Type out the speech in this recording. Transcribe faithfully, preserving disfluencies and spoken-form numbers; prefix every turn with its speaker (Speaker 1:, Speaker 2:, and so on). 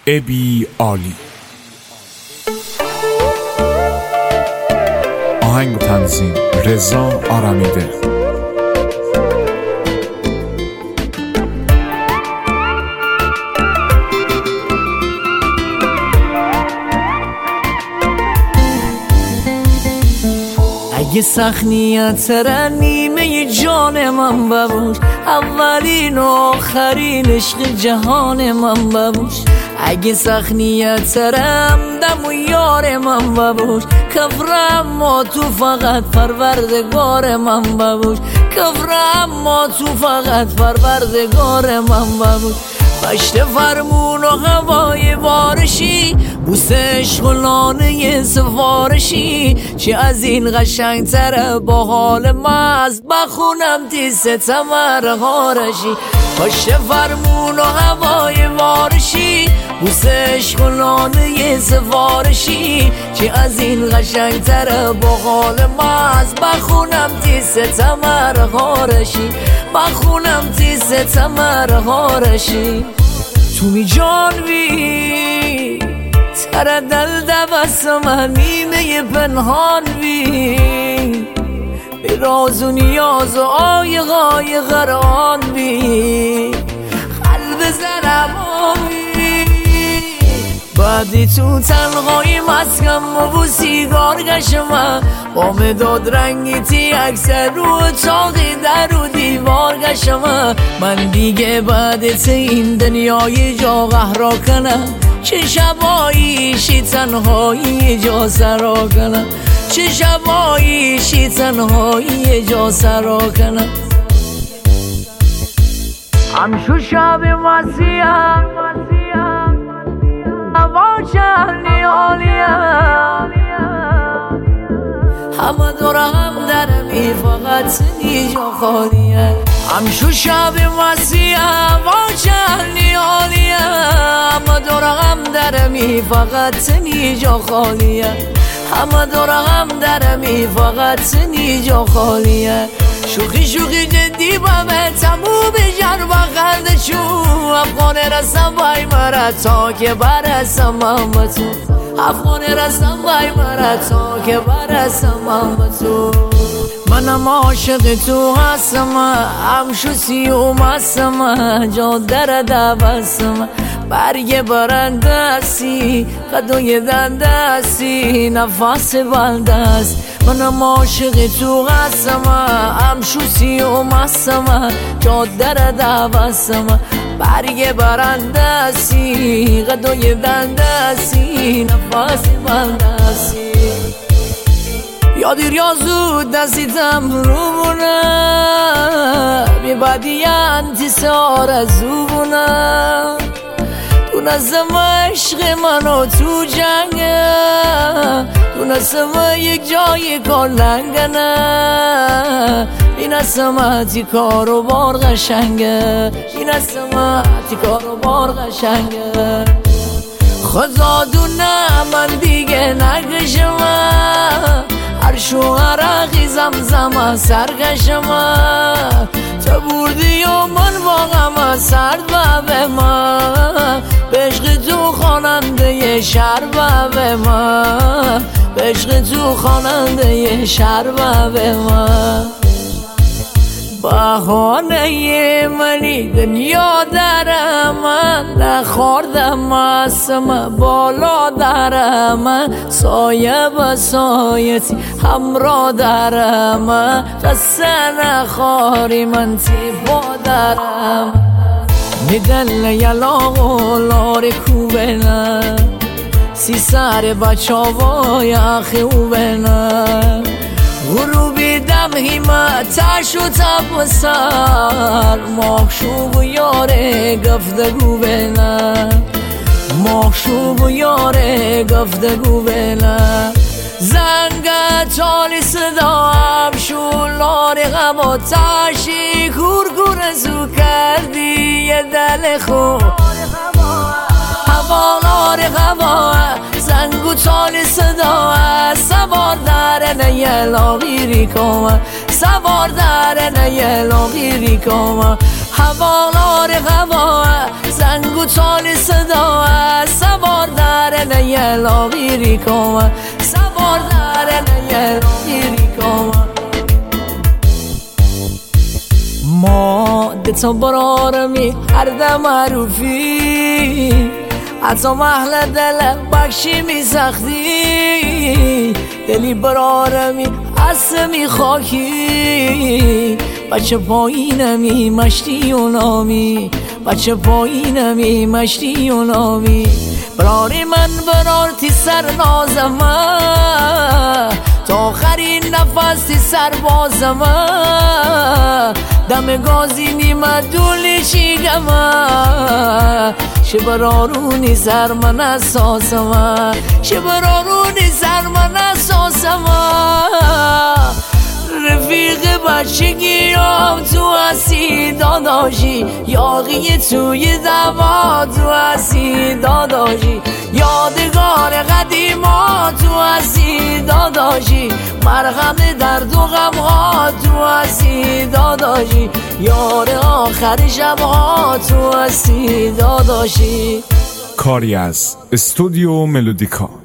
Speaker 1: ابی عالی. آهنگ تنظیم رضا آرمیده.
Speaker 2: اگه سخت نیت تره نیمه جان من ببوش، اولین و آخرین عشق جهان من ببوش. اگه سخت نیت تره همدم و یار من ببوش، کفرم ما تو فقط پروردگار من ببوش. کفرم ما تو فقط پروردگار من ببوش. پشت فرمون و هوای بارشی، بوس عشق و لانه سفارشی، چه از این قشنگ تره با حال مست بخونم تی ستمر هارشی. پشت فرمون و هوای بارشی، بوس عشق و لانه سفارشی، چه از این قشنگ تره با حال مست بخونم تی ستمر هارشی. بخونم تی ستمر هارشی. تو می جانوی تره دل دبستم نیمه پنهان وی، به راز و نیاز و آیق آیق قرآن بی قلب زرمان بی. بعدی تو تنهایی مسکم و بو سیگار گشم، با مداد رنگی تی اکثر رو چاقی در و دیوار گشم. من دیگه بعدت این دنیای جا قهرا کنم، چه شباییشی تنهایی جا سرا کنم. چه شباییشی تنهایی جا سرا کنم. همشو شب مسیحم هوا چهلی عالیم، همه دورم درمی فقط نیجا خالیه. همشو شب مسیحم هوا چهلی عالیم، همه دورم درمی فقط نیجا خالیه. همه دورم درمی فقط نیجا خالیه. شوخی شوخی جدی بابه تموم بجر بخلد شو، افغان رسم بای مرا تا که برسم محمد تو. افغان رسم بای مرا تا که برسم محمد تو. منم عاشق تو هستم، همشو سیوم هستم، جا در دبستم. برگ برندستی قدوی دندستی نفس بلدست. منم عاشق تو هستم، همشو سیوم هستم، جا در دبستم. برگ برندستی قدوی دندستی نفس بلدستی. یا دیر یا زود دستیتم رو بونه، بی بدی انتصار از او بونه. دونستم عشق منو تو جنگه، دونستم یک جای کار لنگه نه. بینستم اتی کار و بار قشنگه، بینستم اتی کار و بار قشنگه. خدا دونه من دیگه نگشم، هر شوهر عقی زمزم سرگشم. تو بردی و من واقعا سرد و به من، به عشق تو خواننده شهر و به من، به عشق تو خواننده شهر و به من. بهانه منی دنیا درم، نخوردم اسم بالا درم. سایه به سایتی همراه درم، قصه نخوری من تی با درم. میدل یلاغ و لار کوبنه، سی سر بچه وای اخی اوبنه. غروبی دم همتش و تب سر، مخشوب و یاره گفتگو بینه. مخشوب و یاره گفتگو بینه. زنگ تالی صدا هم شولار غم و تشی کور کور زو کردی یه دل خوب. هوالار هوا زنگ و تالی صدا سوار در نیه لاغیری کامه، سوار در نیه لاغیری کامه. هوالار هوا زنگ و تالی صدا لاغیری کامن سوار در لاغیری کامن ما دتا برارمی هر دم معروفی حتی محل دل بخشی می سختی دلی برارمی اسمی خاکی بچه پایینمی مشتی و نامی بچه پایینمی مشتی و نامی براری من برار تی سر نازمه تا آخرین نفس تی سر بازمه دم گازی نیمه دولی چی گمه شه برارونی سر من اساسمه شه برارونی سر من اساسمه رفیق بچگیام تو هستی داداشی یاقی توی دوا تو هستی داداشی یادگار قدیما تو هستی داداشی مرهم درد و غمها تو هستی داداشی یار آخر شبها تو هستی داداشی.
Speaker 1: کاری از استودیو ملودیکا.